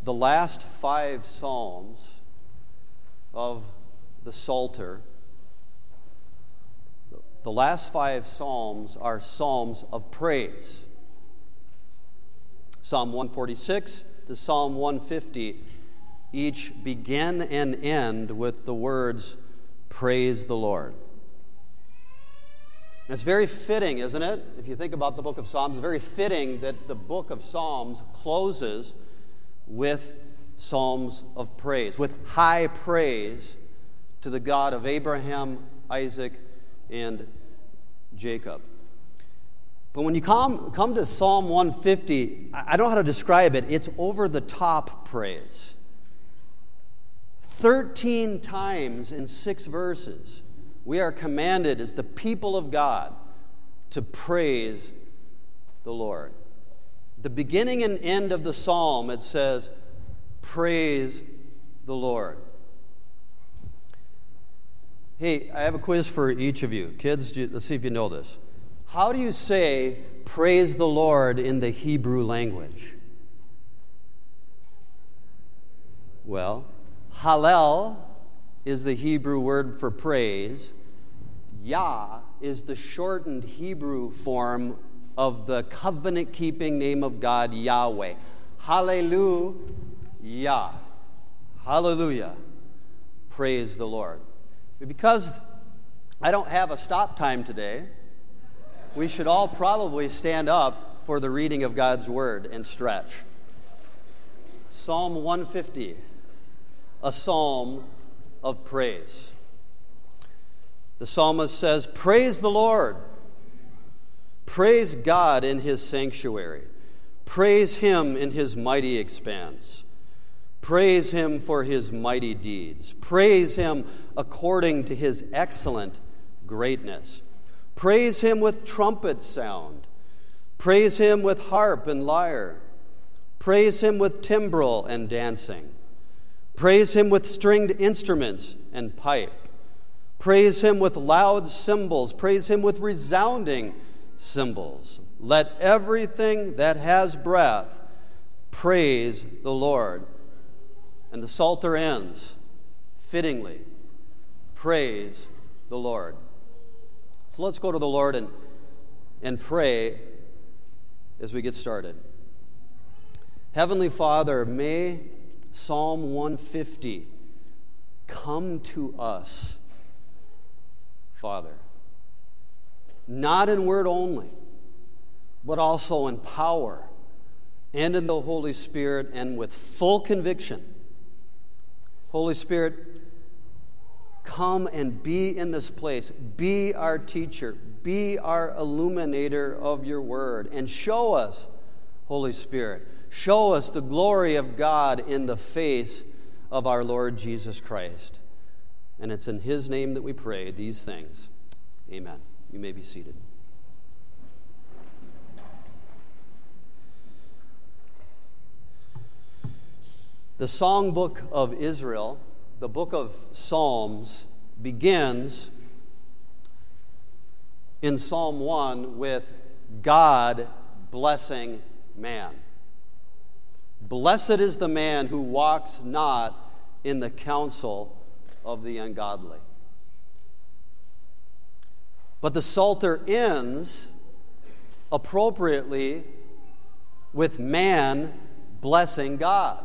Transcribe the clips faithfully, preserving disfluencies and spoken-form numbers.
the last five Psalms of the Psalter, the last five Psalms are Psalms of praise. Psalm one forty-six to Psalm one fifty each begin and end with the words, "Praise the Lord." And it's very fitting, isn't it? If you think about the book of Psalms, it's very fitting that the book of Psalms closes with psalms of praise, with high praise to the God of Abraham, Isaac, and Jacob. But when you come, come to Psalm one fifty, I don't know how to describe it. It's over-the-top praise. Thirteen times in six verses, we are commanded as the people of God to praise the Lord. The beginning and end of the psalm, it says, "Praise the Lord." Hey, I have a quiz for each of you. Kids, let's see if you know this. How do you say "praise the Lord" in the Hebrew language? Well, Hallel is the Hebrew word for praise. Yah is the shortened Hebrew form of the covenant-keeping name of God, Yahweh. Hallelujah. Hallelujah. Praise the Lord. Because I don't have a stop time today, we should all probably stand up for the reading of God's Word and stretch. Psalm one fifty, a psalm of praise. The psalmist says, "Praise the Lord. Praise God in His sanctuary. Praise Him in His mighty expanse. Praise Him for His mighty deeds. Praise Him according to His excellent greatness. Praise Him with trumpet sound. Praise Him with harp and lyre. Praise Him with timbrel and dancing. Praise Him with stringed instruments and pipe. Praise Him with loud cymbals. Praise Him with resounding cymbals. Let everything that has breath praise the Lord." And the Psalter ends, fittingly, "Praise the Lord." So let's go to the Lord and, and pray as we get started. Heavenly Father, may Psalm one fifty come to us, Father, not in word only, but also in power and in the Holy Spirit and with full conviction. Holy Spirit, come and be in this place. Be our teacher. Be our illuminator of your word. And show us, Holy Spirit, show us the glory of God in the face of our Lord Jesus Christ. And it's in His name that we pray these things. Amen. You may be seated. The Songbook of Israel, the book of Psalms, begins in Psalm one with God blessing man. "Blessed is the man who walks not in the counsel of the ungodly." But the Psalter ends appropriately with man blessing God.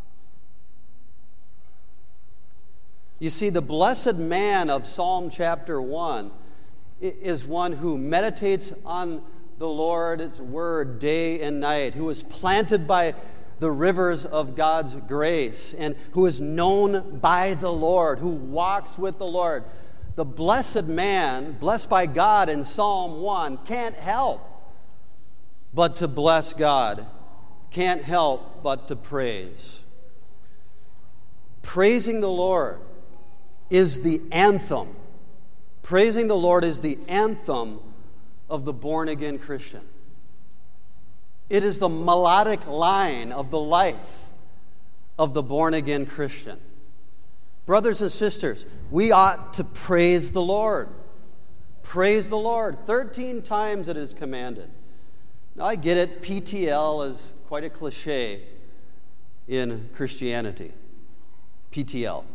You see, the blessed man of Psalm chapter one is one who meditates on the Lord's word day and night, who is planted by the rivers of God's grace, and who is known by the Lord, who walks with the Lord. The blessed man, blessed by God in Psalm one, can't help but to bless God, can't help but to praise. Praising the Lord is the anthem. Praising the Lord is the anthem of the born-again Christian. It is the melodic line of the life of the born-again Christian. Brothers and sisters, we ought to praise the Lord. Praise the Lord. Thirteen times it is commanded. Now I get it, P T L is quite a cliche, in Christianity, P T L.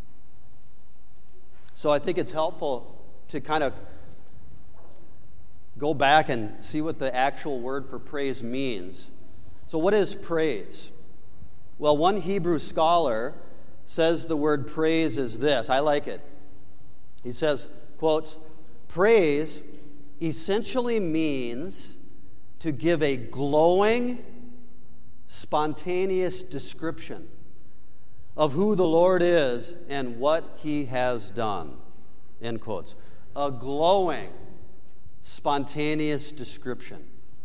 So I think it's helpful to kind of go back and see what the actual word for praise means. So what is praise? Well, one Hebrew scholar says the word praise is this. I like it. He says, quotes, praise essentially means to give a glowing, spontaneous description of who the Lord is and what He has done. End quotes. A glowing, spontaneous description.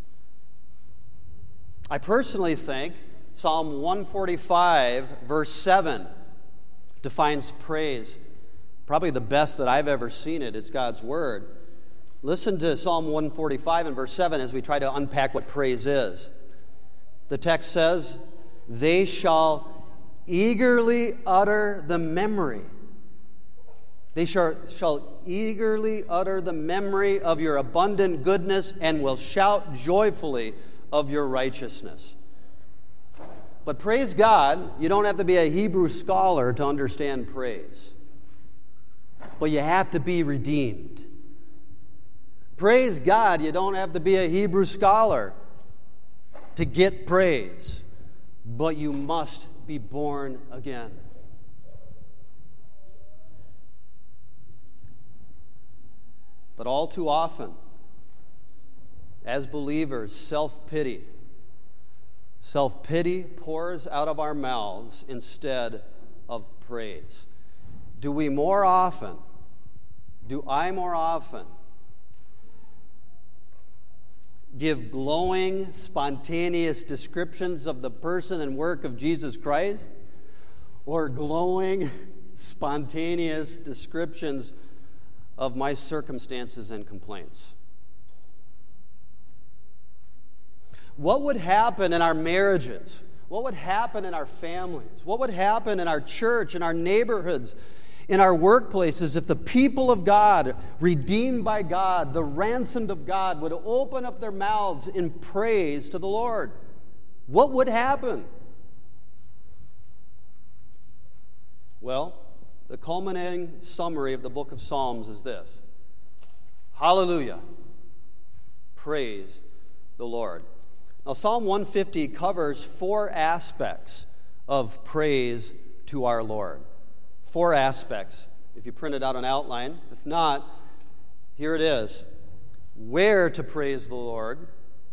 I personally think Psalm one forty-five, verse seven, defines praise. Probably the best that I've ever seen it. It's God's Word. Listen to Psalm one forty-five and verse seven as we try to unpack what praise is. The text says, "They shall eagerly utter the memory. They shall, shall eagerly utter the memory of your abundant goodness and will shout joyfully of your righteousness." But praise God, you don't have to be a Hebrew scholar to understand praise. But you have to be redeemed. Praise God, you don't have to be a Hebrew scholar to get praise. But you must be born again. But all too often, as believers, self-pity, self-pity pours out of our mouths instead of praise. Do we more often, do I more often give glowing, spontaneous descriptions of the person and work of Jesus Christ, or glowing, spontaneous descriptions of my circumstances and complaints? What would happen in our marriages? What would happen in our families? What would happen in our church, in our neighborhoods, in our workplaces if the people of God, redeemed by God, the ransomed of God, would open up their mouths in praise to the Lord? What would happen? Well, the culminating summary of the book of Psalms is this: Hallelujah! Praise the Lord. Now, Psalm one fifty covers four aspects of praise to our Lord. Four aspects. If you printed out an outline, if not, here it is. Where to praise the Lord,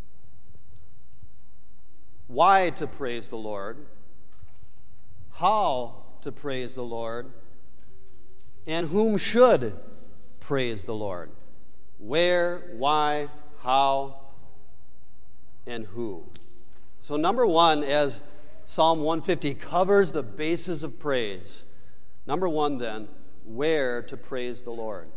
why to praise the Lord, how to praise the Lord, and whom should praise the Lord. Where, why, how, and who. So number one, as Psalm one fifty covers the basis of praise, number one then, where to praise the Lord.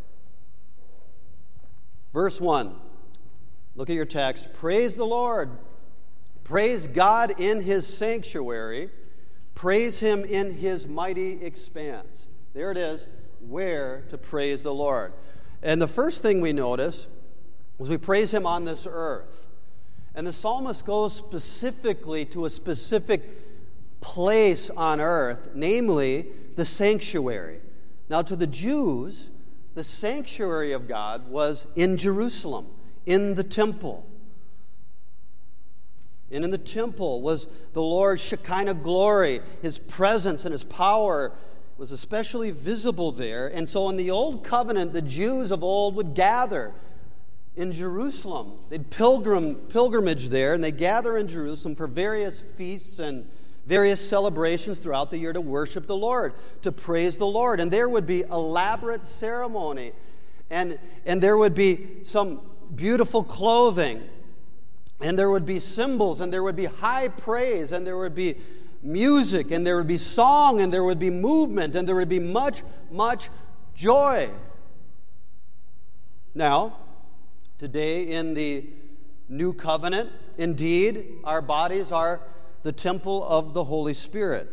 Verse one, look at your text. Praise the Lord. Praise God in His sanctuary. Praise Him in His mighty expanse. There it is, where to praise the Lord. And the first thing we notice is we praise Him on this earth. And the psalmist goes specifically to a specific place on earth, namely the sanctuary. Now, to the Jews, the sanctuary of God was in Jerusalem, in the temple. And in the temple was the Lord's Shekinah glory. His presence and His power was especially visible there. And so in the Old Covenant, the Jews of old would gather in Jerusalem. They'd pilgrim, pilgrimage there, and they gather in Jerusalem for various feasts and various celebrations throughout the year to worship the Lord, to praise the Lord. And there would be elaborate ceremony, and, and there would be some beautiful clothing, and there would be cymbals, and there would be high praise, and there would be music, and there would be song, and there would be movement, and there would be much, much joy. Now, today in the New Covenant, indeed, our bodies are the temple of the Holy Spirit.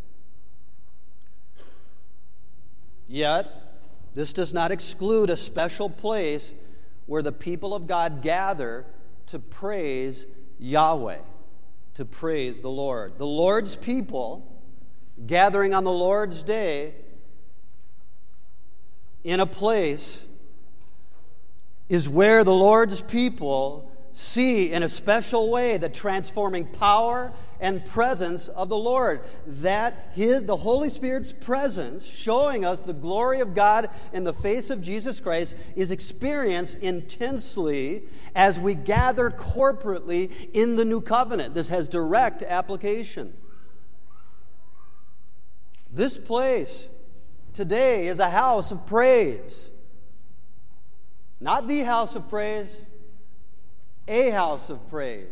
Yet, this does not exclude a special place where the people of God gather to praise Yahweh. to praise the Lord. The Lord's people gathering on the Lord's day in a place is where the Lord's people see in a special way the transforming power and presence of the Lord. That his, the Holy Spirit's presence, showing us the glory of God in the face of Jesus Christ, is experienced intensely as we gather corporately in the new covenant. This has direct application. This place today is a house of praise. Not the house of praise, a house of praise.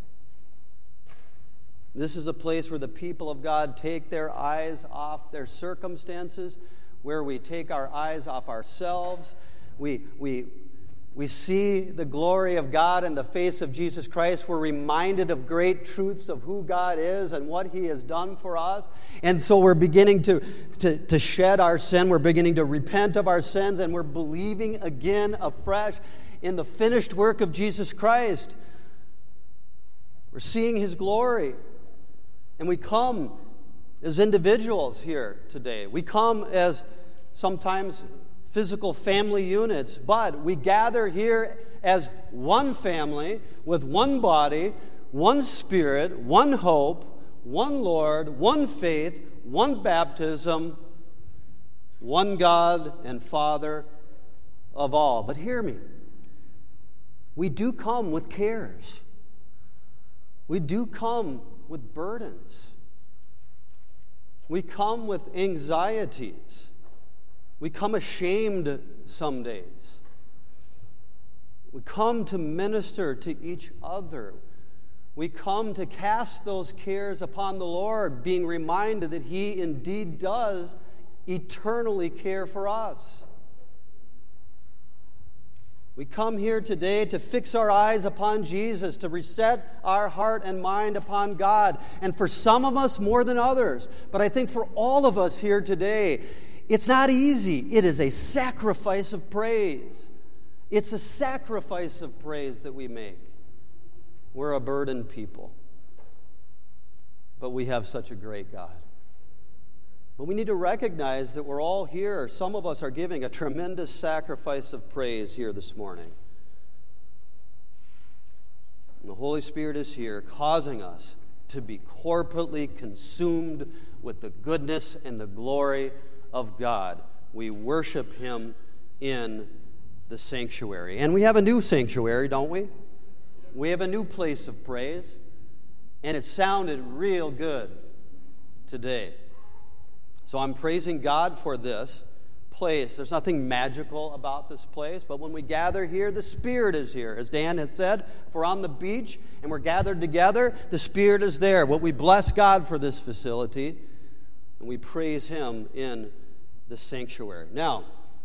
This is a place where the people of God take their eyes off their circumstances, where we take our eyes off ourselves. We, we, we see the glory of God in the face of Jesus Christ. We're reminded of great truths of who God is and what He has done for us. And so we're beginning to, to, to shed our sin. We're beginning to repent of our sins, and we're believing again afresh in the finished work of Jesus Christ. We're seeing His glory. And we come as individuals here today. We come as sometimes physical family units, but we gather here as one family with one body, one Spirit, one hope, one Lord, one faith, one baptism, one God and Father of all. But hear me. We do come with cares. We do come with burdens. We come with anxieties. We come ashamed some days. We come to minister to each other. We come to cast those cares upon the Lord, being reminded that He indeed does eternally care for us. We come here today to fix our eyes upon Jesus, to reset our heart and mind upon God. And for some of us more than others, but I think for all of us here today, it's not easy. It is a sacrifice of praise. It's a sacrifice of praise that we make. We're a burdened people, but we have such a great God. But we need to recognize that we're all here. Some of us are giving a tremendous sacrifice of praise here this morning. And the Holy Spirit is here, causing us to be corporately consumed with the goodness and the glory of God. We worship Him in the sanctuary. And we have a new sanctuary, don't we? We have a new place of praise. And it sounded real good today. So I'm praising God for this place. There's nothing magical about this place, but when we gather here, the Spirit is here. As Dan has said, if we're on the beach and we're gathered together, the Spirit is there. Well, we bless God for this facility, and we praise Him in the sanctuary. Now,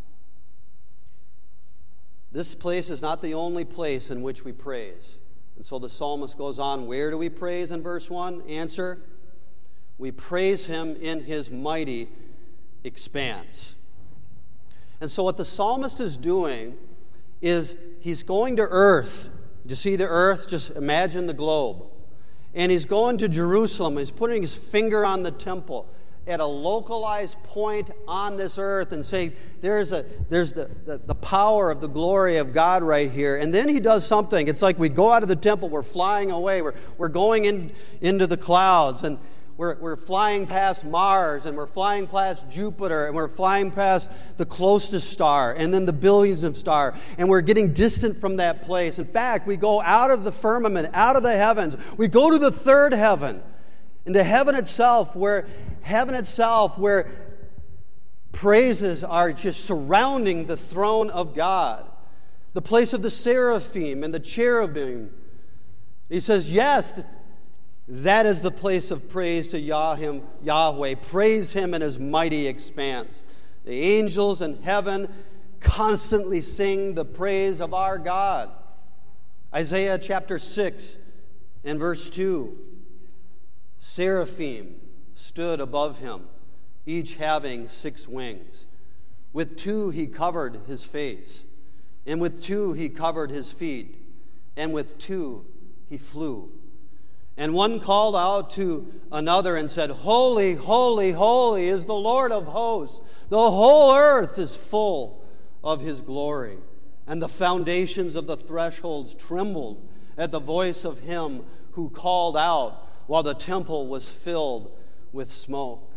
this place is not the only place in which we praise. And so the psalmist goes on, where do we praise in verse one? Answer, we praise Him in His mighty expanse. And so what the psalmist is doing is he's going to earth. You see the earth? Just imagine the globe. And he's going to Jerusalem. He's putting his finger on the temple at a localized point on this earth and saying, there's a there's the, the, the power of the glory of God right here. And then he does something. It's like we go out of the temple, we're flying away, we're, we're going in, into the clouds, and We're, we're flying past Mars, and we're flying past Jupiter, and we're flying past the closest star, and then the billions of stars, and we're getting distant from that place. In fact, we go out of the firmament, out of the heavens. We go to the third heaven, into heaven itself, where heaven itself, where praises are just surrounding the throne of God, the place of the seraphim and the cherubim. He says, yes, that is the place of praise to Yahweh. Praise Him in His mighty expanse. The angels in heaven constantly sing the praise of our God. Isaiah chapter six and verse two. Seraphim stood above Him, each having six wings. With two He covered His face, and with two He covered His feet, and with two He flew. And one called out to another and said, Holy, holy, holy is the Lord of hosts. The whole earth is full of His glory. And the foundations of the thresholds trembled at the voice of Him who called out, while the temple was filled with smoke.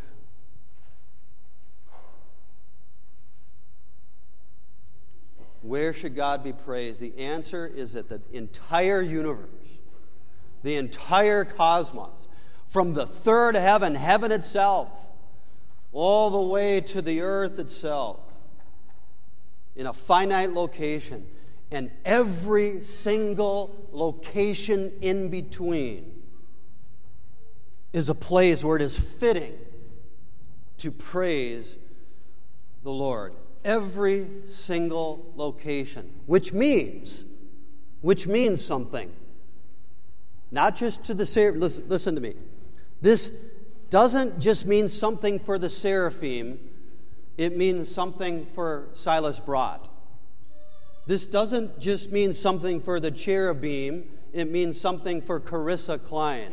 Where should God be praised? The answer is that the entire universe, the entire cosmos, from the third heaven, heaven itself, all the way to the earth itself, in a finite location, and every single location in between, is a place where it is fitting to praise the Lord. Every single location, which means, which means something. Not just to the seraphim. Listen, listen to me. This doesn't just mean something for the seraphim. It means something for Silas Brott. This doesn't just mean something for the cherubim. It means something for Carissa Klein.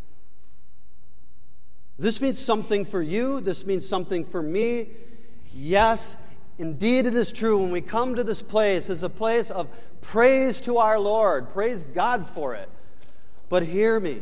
This means something for you. This means something for me. Yes, indeed it is true. When we come to this place, it's a place of praise to our Lord. Praise God for it. But hear me.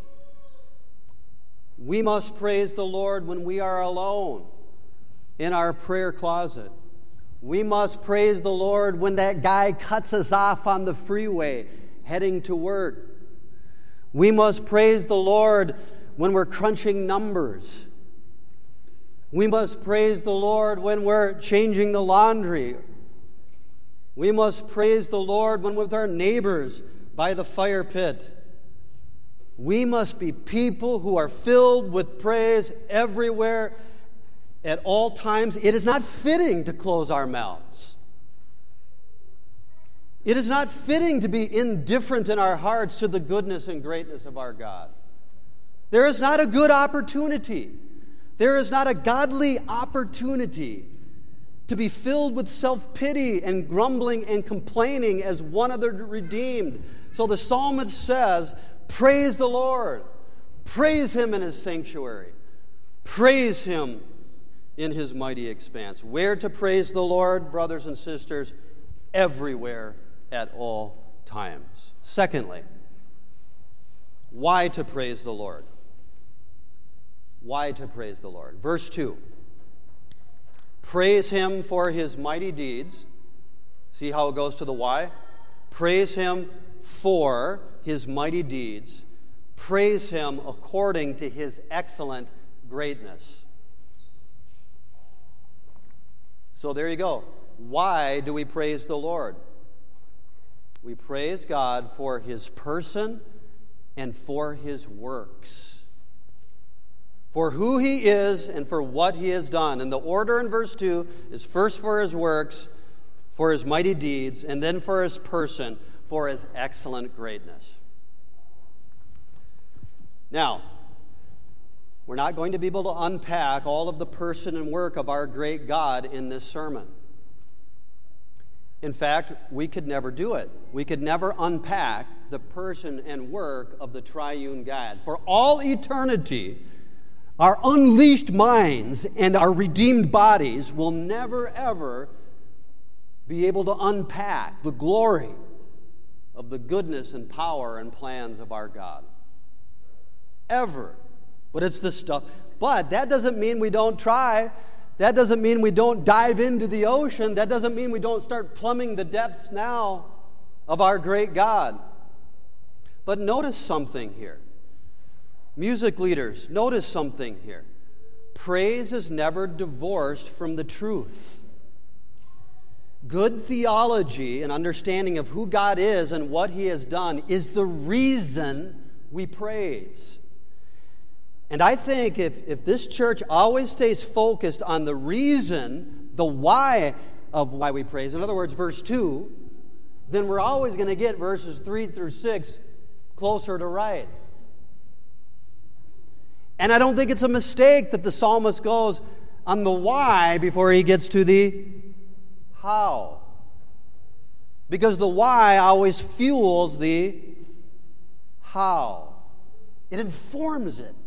We must praise the Lord when we are alone in our prayer closet. We must praise the Lord when that guy cuts us off on the freeway heading to work. We must praise the Lord when we're crunching numbers. We must praise the Lord when we're changing the laundry. We must praise the Lord when we're with our neighbors by the fire pit. We must be people who are filled with praise everywhere, at all times. It is not fitting to close our mouths. It is not fitting to be indifferent in our hearts to the goodness and greatness of our God. There is not a good opportunity. There is not a godly opportunity to be filled with self-pity and grumbling and complaining as one of the redeemed. So the psalmist says, praise the Lord. Praise Him in His sanctuary. Praise Him in His mighty expanse. Where to praise the Lord, brothers and sisters? Everywhere, at all times. Secondly, why to praise the Lord? Why to praise the Lord? Verse two. Praise Him for His mighty deeds. See how it goes to the why? Praise Him for His mighty deeds. Praise Him according to His excellent greatness. So there you go. Why do we praise the Lord? We praise God for His person and for His works. For who He is and for what He has done. And the order in verse two is first for His works, for His mighty deeds, and then for His person, for His excellent greatness. Now, we're not going to be able to unpack all of the person and work of our great God in this sermon. In fact, we could never do it. We could never unpack the person and work of the triune God. For all eternity, our unleashed minds and our redeemed bodies will never, ever be able to unpack the glory of the goodness and power and plans of our God. Ever. But it's the stuff. But that doesn't mean we don't try. That doesn't mean we don't dive into the ocean. That doesn't mean we don't start plumbing the depths now of our great God. But notice something here. Music leaders, notice something here. Praise is never divorced from the truth. Good theology and understanding of who God is and what He has done is the reason we praise. And I think if, if this church always stays focused on the reason, the why of why we praise, in other words, verse two, then we're always going to get verses three through six closer to right. And I don't think it's a mistake that the psalmist goes on the why before he gets to the how. Because the why always fuels the how. It informs it.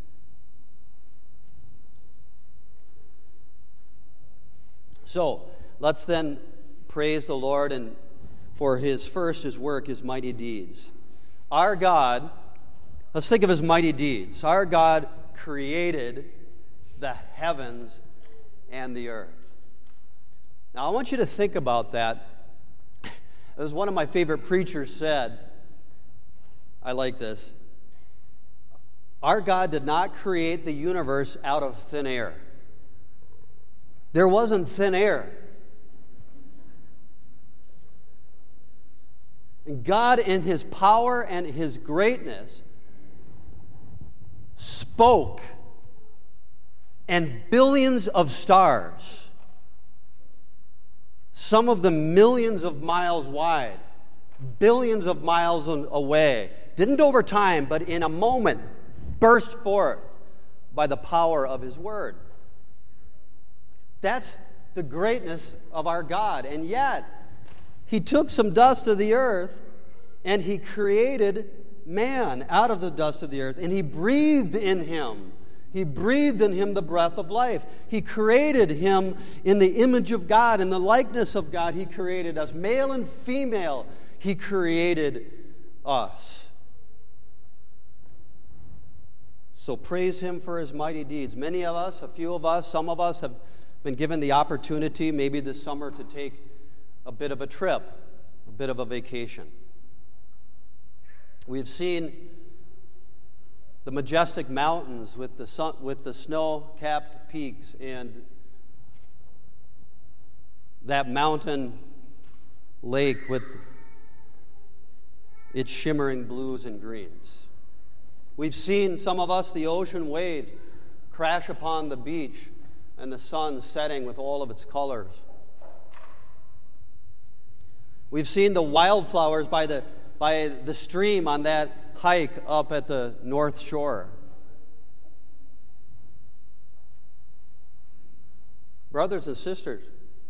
So, let's then praise the Lord and for his first, his work, his mighty deeds. Our God, let's think of his mighty deeds. Our God created the heavens and the earth. Now, I want you to think about that. As one of my favorite preachers said, I like this. Our God did not create the universe out of thin air. There wasn't thin air. And God, in his power and his greatness, spoke, and billions of stars, some of them millions of miles wide, billions of miles away, didn't over time, but in a moment, burst forth by the power of his word. That's the greatness of our God. And yet, he took some dust of the earth and he created man out of the dust of the earth, and he breathed in him. He breathed in him the breath of life. He created him in the image of God, in the likeness of God. He created us. Male and female, he created us. So praise him for his mighty deeds. Many of us, a few of us, some of us have been given the opportunity maybe this summer to take a bit of a trip, a bit of a vacation. We've seen the majestic mountains with the sun, with the snow-capped peaks and that mountain lake with its shimmering blues and greens. We've seen, some of us, the ocean waves crash upon the beach and the sun setting with all of its colors. We've seen the wildflowers by the by the stream on that hike up at the North Shore. Brothers and sisters,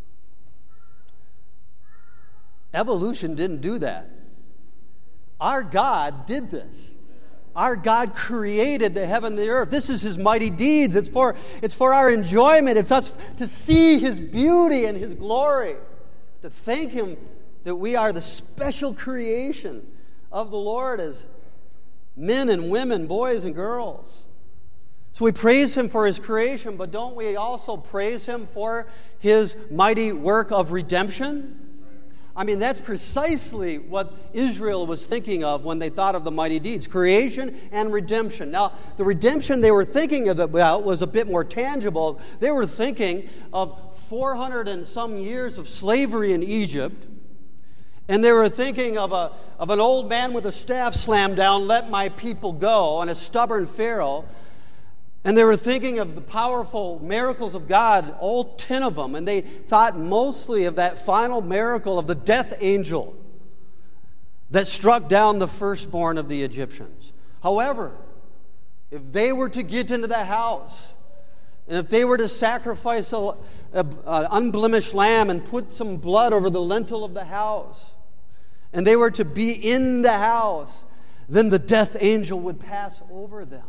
evolution didn't do that. Our God did this. Our God created the heaven and the earth. This is his mighty deeds. It's for, it's for our enjoyment. It's us to see his beauty and his glory, to thank him that we are the special creation of the Lord as men and women, boys and girls. So we praise him for his creation, but don't we also praise him for his mighty work of redemption? I mean, that's precisely what Israel was thinking of when they thought of the mighty deeds, creation and redemption. Now, the redemption they were thinking about was a bit more tangible. They were thinking of four hundred and some years of slavery in Egypt, and they were thinking of a of an old man with a staff slammed down, let my people go, and a stubborn Pharaoh. And they were thinking of the powerful miracles of God, all ten of them, and they thought mostly of that final miracle of the death angel that struck down the firstborn of the Egyptians. However, if they were to get into the house, and if they were to sacrifice an unblemished lamb and put some blood over the lintel of the house, and they were to be in the house, then the death angel would pass over them.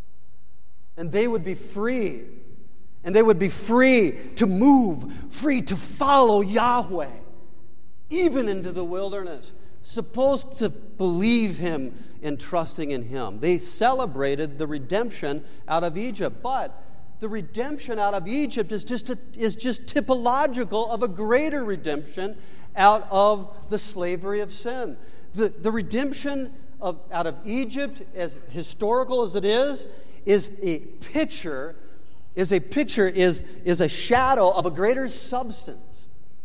And they would be free. And they would be free to move, free to follow Yahweh, even into the wilderness, supposed to believe him and trusting in him. They celebrated the redemption out of Egypt. But the redemption out of Egypt is just, a, is just typological of a greater redemption out of the slavery of sin. The, the redemption of, out of Egypt, as historical as it is, is a picture, is a picture, is, is a shadow of a greater substance.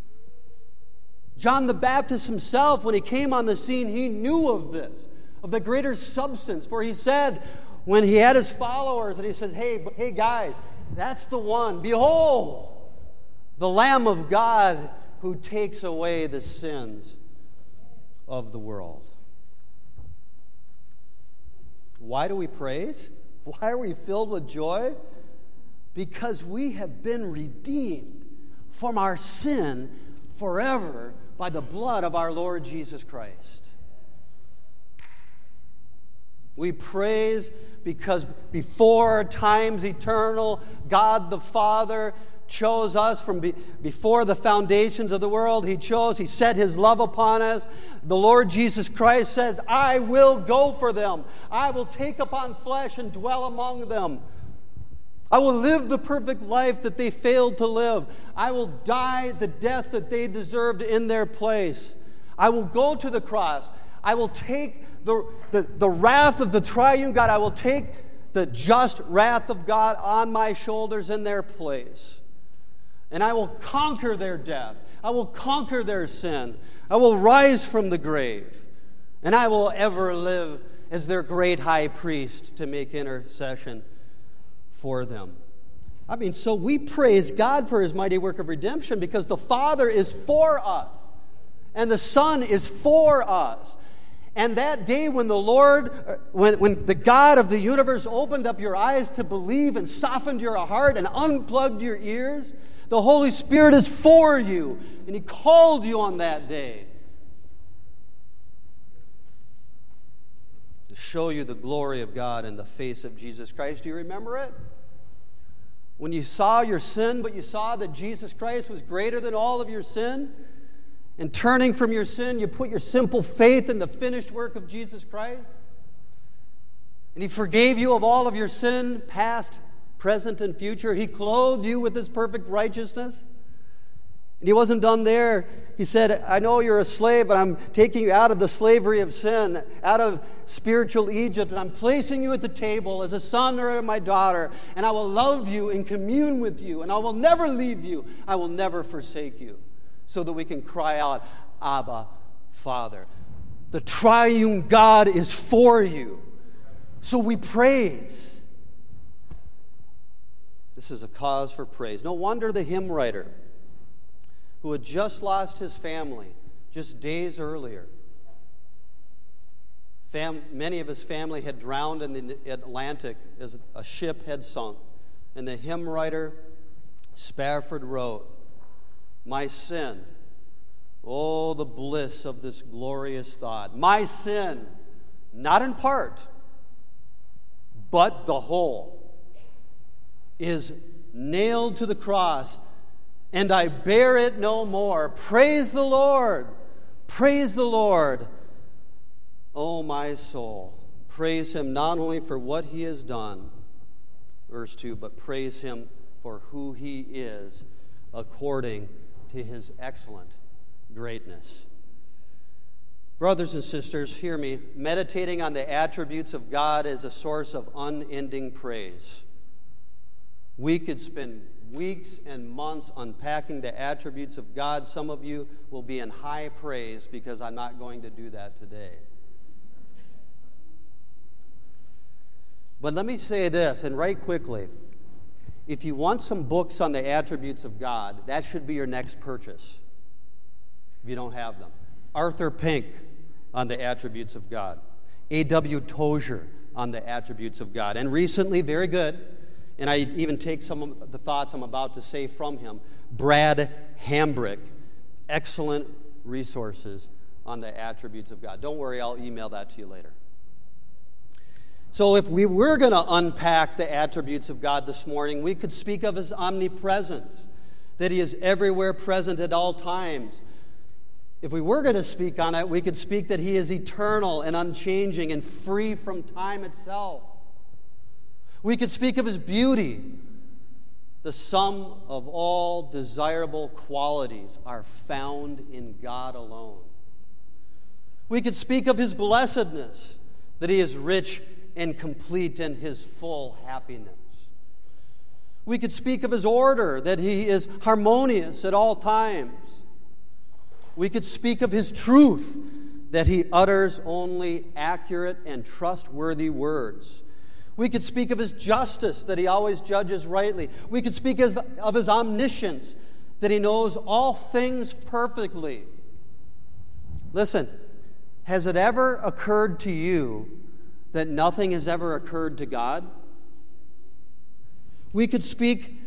John the Baptist himself, when he came on the scene, he knew of this, of the greater substance. For he said, when he had his followers, and he said, hey, hey guys, that's the one. Behold, the Lamb of God who takes away the sins of the world. Why do we praise? Why are we filled with joy? Because we have been redeemed from our sin forever by the blood of our Lord Jesus Christ. We praise because before times eternal, God the Father chose us from be, before the foundations of the world. He chose, He set His love upon us. The Lord Jesus Christ says, I will go for them. I will take upon flesh and dwell among them. I will live the perfect life that they failed to live. I will die the death that they deserved in their place. I will go to the cross. I will take the, the, the wrath of the triune God. I will take the just wrath of God on my shoulders in their place. And I will conquer their death. I will conquer their sin. I will rise from the grave. And I will ever live as their great high priest to make intercession for them. I mean, so we praise God for His mighty work of redemption because the Father is for us and the Son is for us. And that day when the Lord, when, when the God of the universe opened up your eyes to believe and softened your heart and unplugged your ears, the Holy Spirit is for you, and He called you on that day to show you the glory of God in the face of Jesus Christ. Do you remember it? When you saw your sin, but you saw that Jesus Christ was greater than all of your sin, and turning from your sin, you put your simple faith in the finished work of Jesus Christ, and He forgave you of all of your sin, past, present, and future. He clothed you with His perfect righteousness. And He wasn't done there. He said, I know you're a slave, but I'm taking you out of the slavery of sin, out of spiritual Egypt, and I'm placing you at the table as a son or my daughter, and I will love you and commune with you, and I will never leave you. I will never forsake you, so that we can cry out, Abba, Father. The triune God is for you. So we praise. This is a cause for praise. No wonder the hymn writer, who had just lost his family just days earlier, fam- many of his family had drowned in the Atlantic as a ship had sunk. And the hymn writer, Spafford, wrote, my sin, oh, the bliss of this glorious thought. My sin, not in part, but the whole, is nailed to the cross, and I bear it no more. Praise the Lord. Praise the Lord. Oh, my soul. Praise Him not only for what He has done, verse two, but praise Him for who He is according to His excellent greatness. Brothers and sisters, hear me. Meditating on the attributes of God is a source of unending praise. We could spend weeks and months unpacking the attributes of God. Some of you will be in high praise because I'm not going to do that today. But let me say this, and right quickly. If you want some books on the attributes of God, that should be your next purchase, if you don't have them. Arthur Pink on the attributes of God. A W Tozier on the attributes of God. And recently, very good, and I even take some of the thoughts I'm about to say from him, Brad Hambrick. Excellent resources on the attributes of God. Don't worry, I'll email that to you later. So if we were going to unpack the attributes of God this morning, we could speak of His omnipresence, that He is everywhere present at all times. If we were going to speak on it, we could speak that He is eternal and unchanging and free from time itself. We could speak of His beauty. The sum of all desirable qualities are found in God alone. We could speak of His blessedness, that He is rich and complete in His full happiness. We could speak of His order, that He is harmonious at all times. We could speak of His truth, that He utters only accurate and trustworthy words. We could speak of His justice, that He always judges rightly. We could speak of, of His omniscience, that He knows all things perfectly. Listen, has it ever occurred to you that nothing has ever occurred to God? We could speak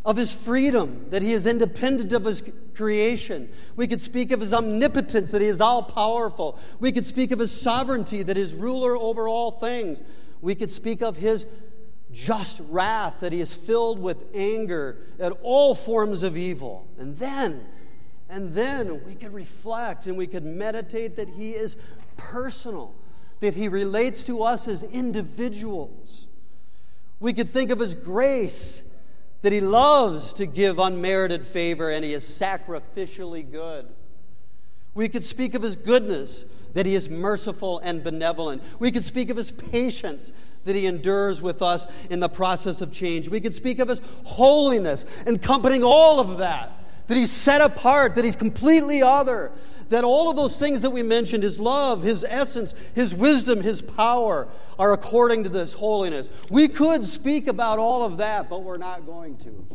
of his freedom, that he is independent of his creation. We could speak of his omnipotence, that he is all-powerful. We could speak of his sovereignty, that he is ruler over all things. We could speak of his just wrath, that he is filled with anger at all forms of evil. And then, and then we could reflect and we could meditate that he is personal, that he relates to us as individuals. We could think of his grace, that he loves to give unmerited favor and he is sacrificially good. We could speak of his goodness, that he is merciful and benevolent. We could speak of his patience, that he endures with us in the process of change. We could speak of his holiness, encompassing all of that, that he's set apart, that he's completely other, that all of those things that we mentioned, his love, his essence, his wisdom, his power, are according to this holiness. We could speak about all of that, but we're not going to.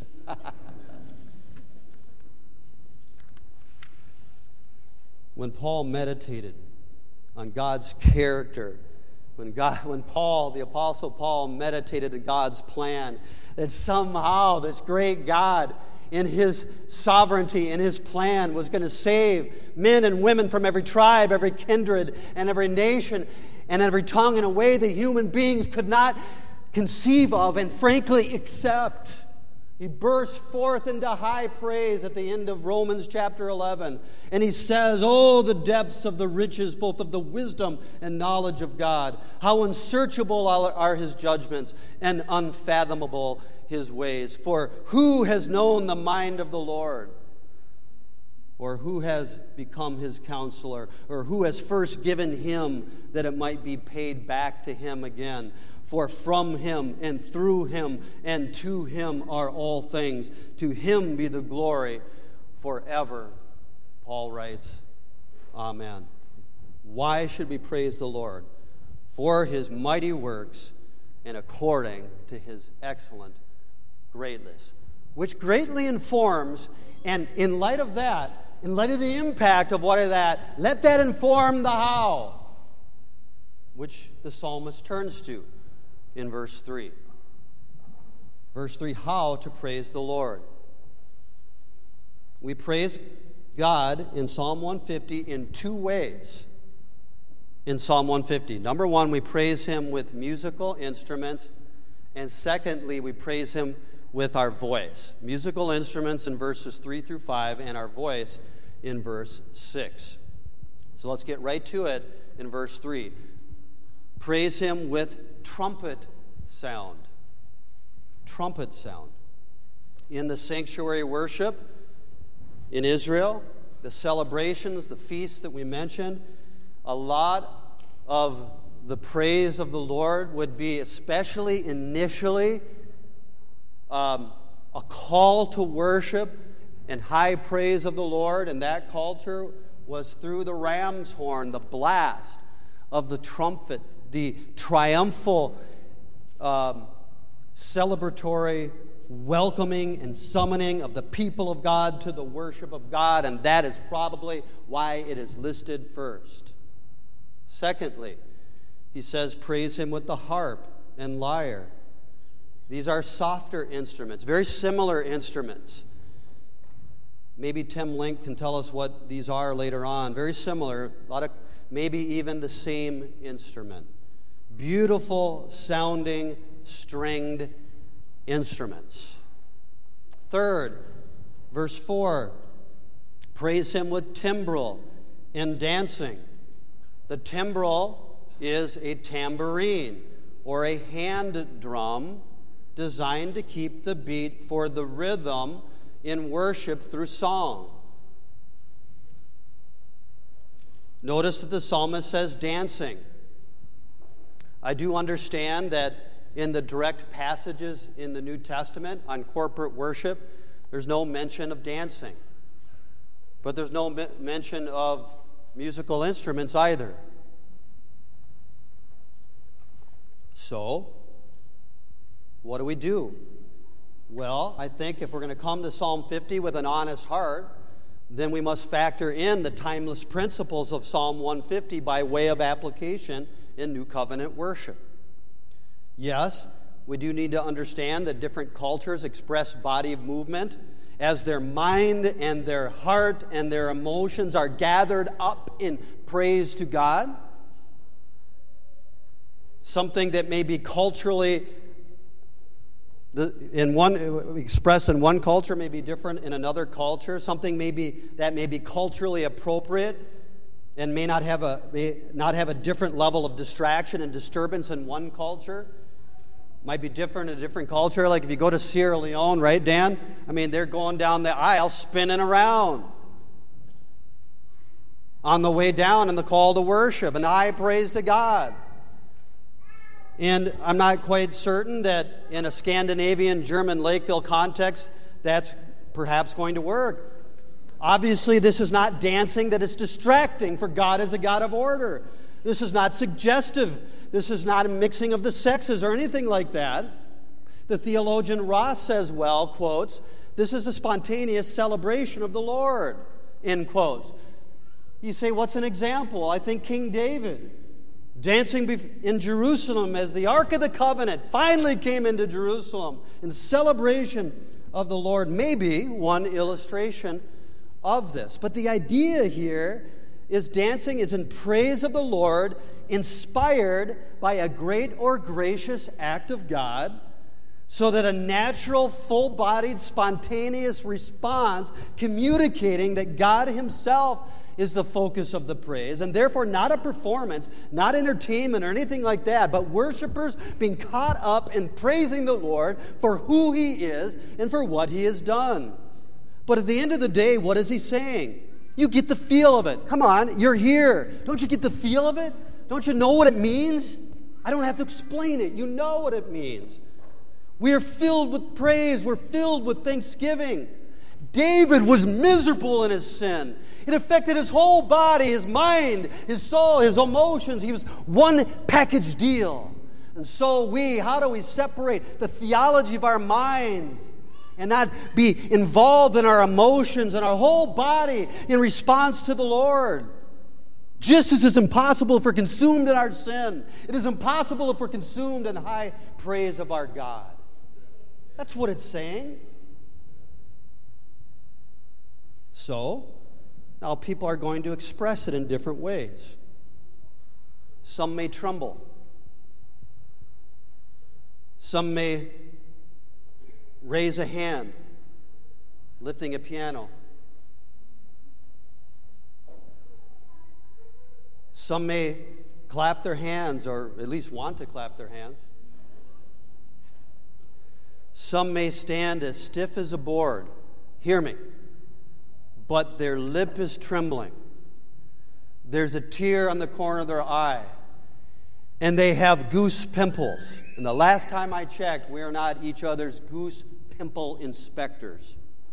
When Paul meditated on God's character, when God, when Paul, the Apostle Paul, meditated on God's plan, that somehow this great God, in his sovereignty, in his plan, was going to save men and women from every tribe, every kindred, and every nation, and every tongue in a way that human beings could not conceive of and frankly accept. He bursts forth into high praise at the end of Romans chapter eleven. And he says, "Oh, the depths of the riches, both of the wisdom and knowledge of God. How unsearchable are his judgments and unfathomable his ways. For who has known the mind of the Lord? Or who has become his counselor? Or who has first given him that it might be paid back to him again? For from him and through him and to him are all things. To him be the glory forever." Paul writes, Amen. Why should we praise the Lord? For his mighty works and according to his excellent greatness, which greatly informs, and in light of that, in light of the impact of what is that, let that inform the how, which the psalmist turns to in verse three. Verse three, how to praise the Lord. We praise God in Psalm one fifty in two ways. In Psalm one fifty. Number one, we praise him with musical instruments. And secondly, we praise him with our voice. Musical instruments in verses three through five, and our voice in verse six. So let's get right to it in verse three. Praise him with trumpet sound. Trumpet sound. In the sanctuary worship in Israel, the celebrations, the feasts that we mentioned, a lot of the praise of the Lord would be, especially initially, um, a call to worship and high praise of the Lord, and that culture was through the ram's horn, the blast of the trumpet, the triumphal, um, celebratory welcoming and summoning of the people of God to the worship of God, and that is probably why it is listed first. Secondly, he says, praise him with the harp and lyre. These are softer instruments, very similar instruments. Maybe Tim Link can tell us what these are later on. Very similar, a lot of, maybe even the same instrument. Beautiful sounding, stringed instruments. Third, verse four, praise him with timbrel and dancing. The timbrel is a tambourine or a hand drum designed to keep the beat for the rhythm in worship through song. Notice that the psalmist says dancing. I do understand that in the direct passages in the New Testament on corporate worship, there's no mention of dancing. But there's no me- mention of musical instruments either. So, what do we do? Well, I think if we're going to come to Psalm fifty with an honest heart, then we must factor in the timeless principles of Psalm one fifty by way of application in New Covenant worship. Yes, we do need to understand that different cultures express body movement as their mind and their heart and their emotions are gathered up in praise to God. Something that may be culturally in one expressed in one culture may be different in another culture. Something may be that may be culturally appropriate and may not have a may not have a different level of distraction and disturbance in one culture. Might be different in a different culture. Like if you go to Sierra Leone, right, Dan? I mean, they're going down the aisle spinning around on the way down in the call to worship and high praise to God. And I'm not quite certain that in a Scandinavian, German Lakeville context, that's perhaps going to work. Obviously, this is not dancing that is distracting, for God is a God of order. This is not suggestive. This is not a mixing of the sexes or anything like that. The theologian Ross says, well, quotes, this is a spontaneous celebration of the Lord, end quotes. You say, what's an example? I think King David, dancing in Jerusalem as the Ark of the Covenant finally came into Jerusalem in celebration of the Lord, may be one illustration of this. But the idea here is dancing is in praise of the Lord, inspired by a great or gracious act of God, so that a natural, full-bodied, spontaneous response communicating that God Himself is the focus of the praise, and therefore not a performance, not entertainment or anything like that, but worshipers being caught up in praising the Lord for who He is and for what He has done. But at the end of the day, what is He saying? You get the feel of it. Come on, you're here. Don't you get the feel of it? Don't you know what it means? I don't have to explain it. You know what it means. We are filled with praise. We're filled with thanksgiving. David was miserable in his sin. It affected his whole body, his mind, his soul, his emotions. He was one package deal. And so we, how do we separate the theology of our minds and not be involved in our emotions and our whole body in response to the Lord? Just as it's impossible if we're consumed in our sin, it is impossible if we're consumed in high praise of our God. That's what it's saying. So, now people are going to express it in different ways. Some may tremble. Some may raise a hand, lifting a piano. Some may clap their hands, or at least want to clap their hands. Some may stand as stiff as a board. Hear me. But their lip is trembling. There's a tear on the corner of their eye. And they have goose pimples. And the last time I checked, we are not each other's goose pimple inspectors.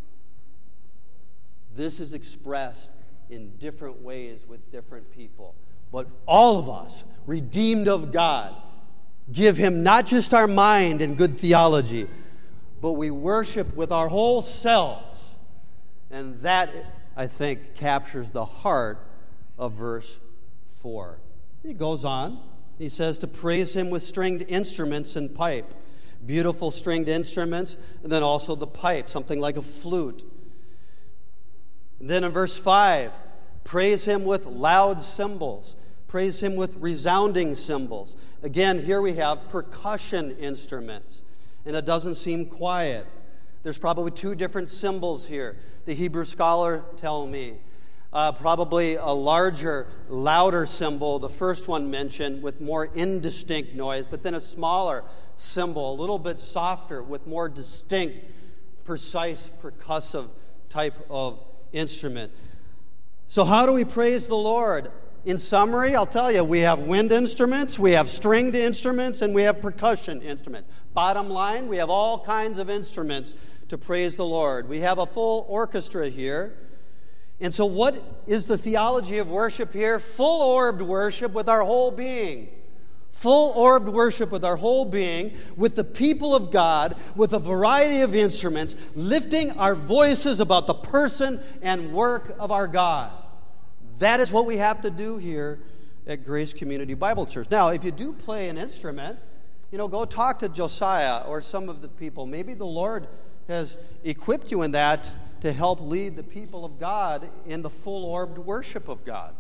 This is expressed in different ways with different people. But all of us, redeemed of God, give Him not just our mind and good theology, but we worship with our whole selves. And that, I think, captures the heart of verse four. He goes on. He says to praise Him with stringed instruments and pipe. Beautiful stringed instruments, and then also the pipe, something like a flute. And then in verse five, praise Him with loud cymbals. Praise Him with resounding cymbals. Again, here we have percussion instruments, and it doesn't seem quiet. There's probably two different cymbals here. The Hebrew scholar tell me. Uh, probably a larger, louder cymbal, the first one mentioned, with more indistinct noise, but then a smaller cymbal, a little bit softer, with more distinct, precise, percussive type of instrument. So how do we praise the Lord? In summary, I'll tell you, we have wind instruments, we have stringed instruments, and we have percussion instruments. Bottom line, we have all kinds of instruments to praise the Lord. We have a full orchestra here. And so what is the theology of worship here? Full-orbed worship with our whole being. Full-orbed worship with our whole being, with the people of God, with a variety of instruments, lifting our voices about the person and work of our God. That is what we have to do here at Grace Community Bible Church. Now, if you do play an instrument, You know, go talk to Josiah or some of the people. Maybe the Lord has equipped you in that to help lead the people of God in the full-orbed worship of God.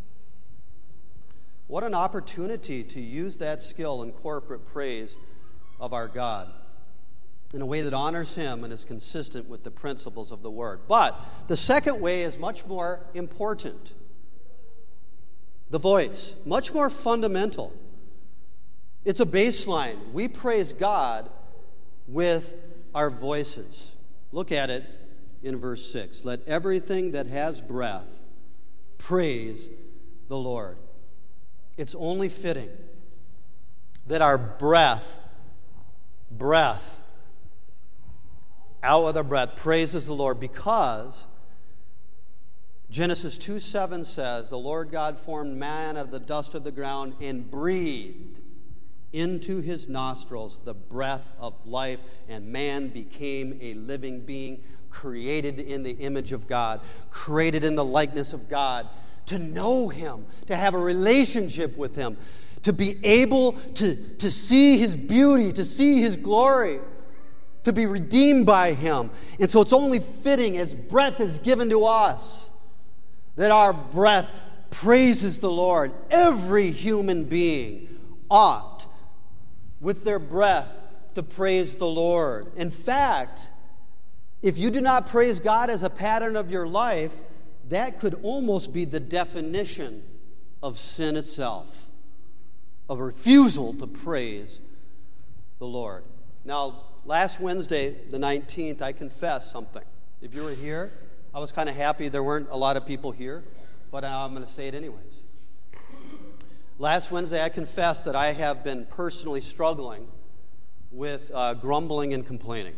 What an opportunity to use that skill in corporate praise of our God in a way that honors Him and is consistent with the principles of the Word. But the second way is much more important. The voice, much more fundamental. It's a baseline. We praise God with our voices. Look at it in verse six. Let everything that has breath praise the Lord. It's only fitting that our breath, breath, out with our breath, praises the Lord, because Genesis two seven says, the Lord God formed man out of the dust of the ground and breathed into his nostrils the breath of life, and man became a living being, created in the image of God, created in the likeness of God, to know Him, to have a relationship with Him, to be able to, to see His beauty, to see His glory, to be redeemed by Him. And so it's only fitting, as breath is given to us, that our breath praises the Lord. Every human being ought, with their breath, to praise the Lord. In fact, if you do not praise God as a pattern of your life, that could almost be the definition of sin itself, of a refusal to praise the Lord. Now, last Wednesday, the nineteenth, I confessed something. If you were here, I was kind of happy there weren't a lot of people here, but I'm going to say it anyways. Last Wednesday, I confessed that I have been personally struggling with uh, grumbling and complaining.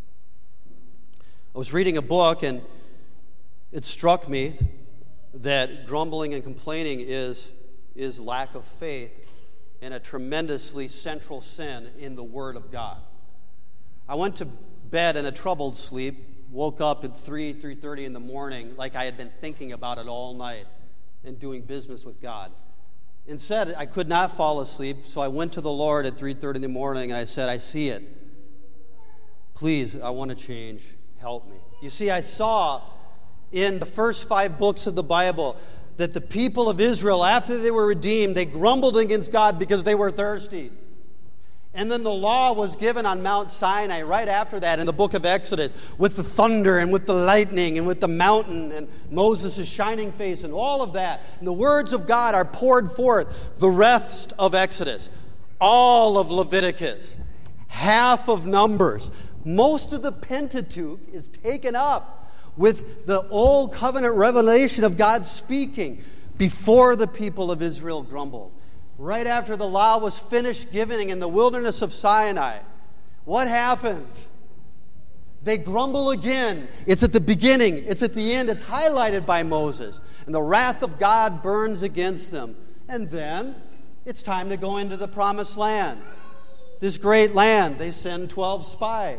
I was reading a book, and it struck me that grumbling and complaining is, is lack of faith and a tremendously central sin in the Word of God. I went to bed in a troubled sleep, woke up at three, three thirty in the morning like I had been thinking about it all night and doing business with God. Instead, I could not fall asleep, so I went to the Lord at three thirty in the morning, and I said, I see it. Please, I want to change. Help me. You see, I saw in the first five books of the Bible that the people of Israel, after they were redeemed, they grumbled against God because they were thirsty. And then the law was given on Mount Sinai right after that in the book of Exodus, with the thunder and with the lightning and with the mountain and Moses' shining face and all of that. And the words of God are poured forth the rest of Exodus, all of Leviticus, half of Numbers. Most of the Pentateuch is taken up with the old covenant revelation of God speaking before the people of Israel grumbled. Right after the law was finished giving in the wilderness of Sinai, what happens? They grumble again. It's at the beginning. It's at the end. It's highlighted by Moses. And the wrath of God burns against them. And then it's time to go into the promised land. This great land. They send twelve spies.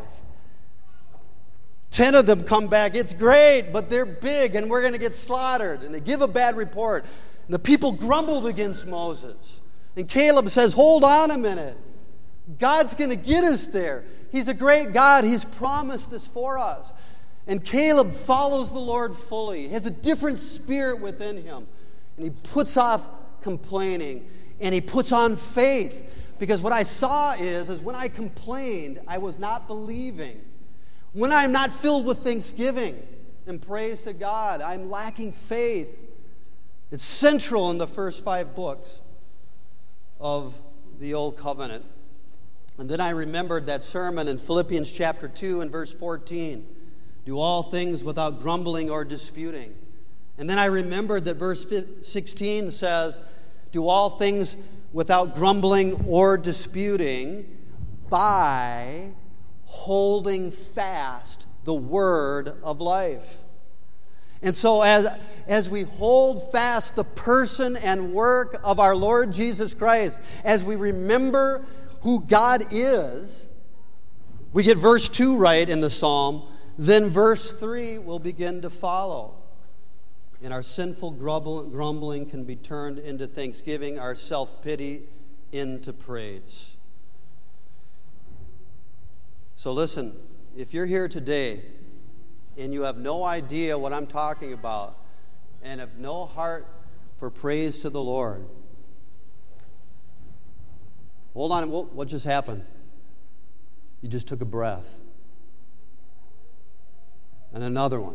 Ten of them come back. It's great, but they're big and we're going to get slaughtered. And they give a bad report. And the people grumbled against Moses. And Caleb says, hold on a minute. God's going to get us there. He's a great God. He's promised this for us. And Caleb follows the Lord fully. He has a different spirit within him. And he puts off complaining. And he puts on faith. Because what I saw is, is when I complained, I was not believing. When I'm not filled with thanksgiving and praise to God, I'm lacking faith. It's central in the first five books of the Old Covenant. And then I remembered that sermon in Philippians chapter two and verse fourteen. Do all things without grumbling or disputing. And then I remembered that verse sixteen says, do all things without grumbling or disputing by holding fast the word of life. And so as, as we hold fast the person and work of our Lord Jesus Christ, as we remember who God is, we get verse two right in the psalm, then verse three will begin to follow. And our sinful grumbling can be turned into thanksgiving, our self-pity into praise. So listen, if you're here today and you have no idea what I'm talking about and have no heart for praise to the Lord, hold on, what just happened? You just took a breath. And another one.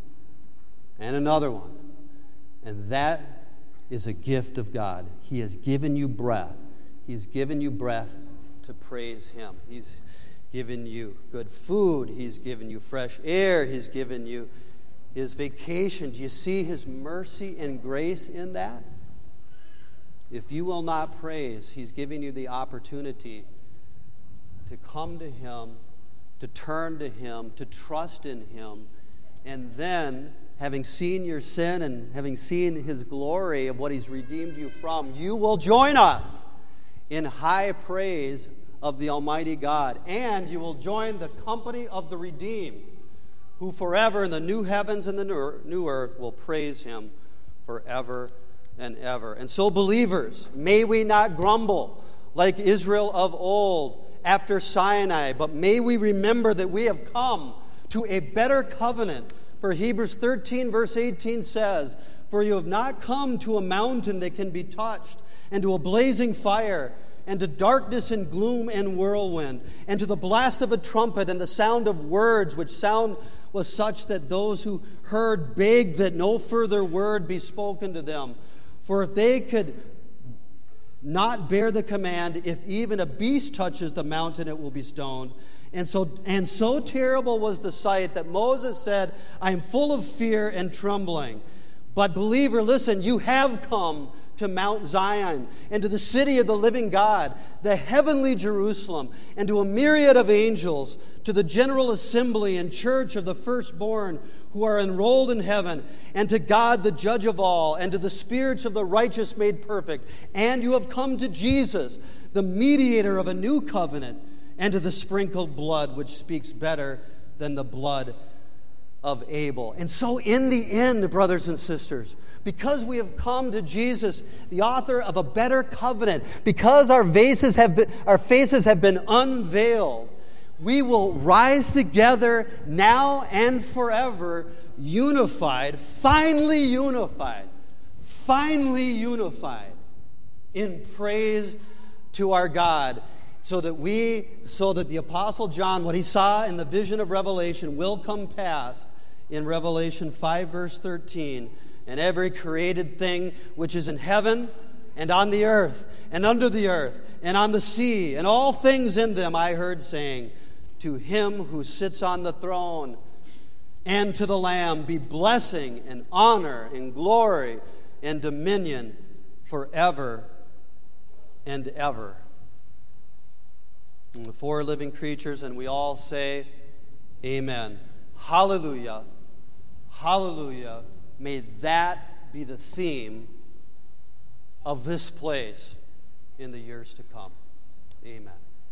And another one. And that is a gift of God. He has given you breath. He has given you breath to praise Him. He's given you good food. He's given you fresh air. He's given you His vacation. Do you see His mercy and grace in that? If you will not praise, He's giving you the opportunity to come to Him, to turn to Him, to trust in Him, and then, having seen your sin and having seen His glory of what He's redeemed you from, you will join us in high praise of the Almighty God, and you will join the company of the redeemed, who forever in the new heavens and the new earth will praise Him forever and ever. And so, believers, may we not grumble like Israel of old after Sinai, but may we remember that we have come to a better covenant. For Hebrews thirteen verse eighteen says, "For you have not come to a mountain that can be touched, and to a blazing fire, and to darkness and gloom and whirlwind, and to the blast of a trumpet and the sound of words, which sound was such that those who heard begged that no further word be spoken to them. For if they could not bear the command, if even a beast touches the mountain, it will be stoned. And so, and so terrible was the sight that Moses said, I am full of fear and trembling. But believer, listen, you have come to Mount Zion, and to the city of the living God, the heavenly Jerusalem, and to a myriad of angels, to the general assembly and church of the firstborn who are enrolled in heaven, and to God the judge of all, and to the spirits of the righteous made perfect. And you have come to Jesus, the mediator of a new covenant, and to the sprinkled blood, which speaks better than the blood of Abel. And so in the end, brothers and sisters, because we have come to Jesus, the author of a better covenant, because our faces have been, our faces have been unveiled, we will rise together now and forever, unified, finally unified, finally unified in praise to our God, so that we, so that the Apostle John, what he saw in the vision of Revelation, will come past in Revelation five, verse thirteen. And every created thing which is in heaven and on the earth and under the earth and on the sea and all things in them, I heard saying, to him who sits on the throne and to the Lamb be blessing and honor and glory and dominion forever and ever. And the four living creatures, and we all say, Amen. Hallelujah. Hallelujah. May that be the theme of this place in the years to come. Amen.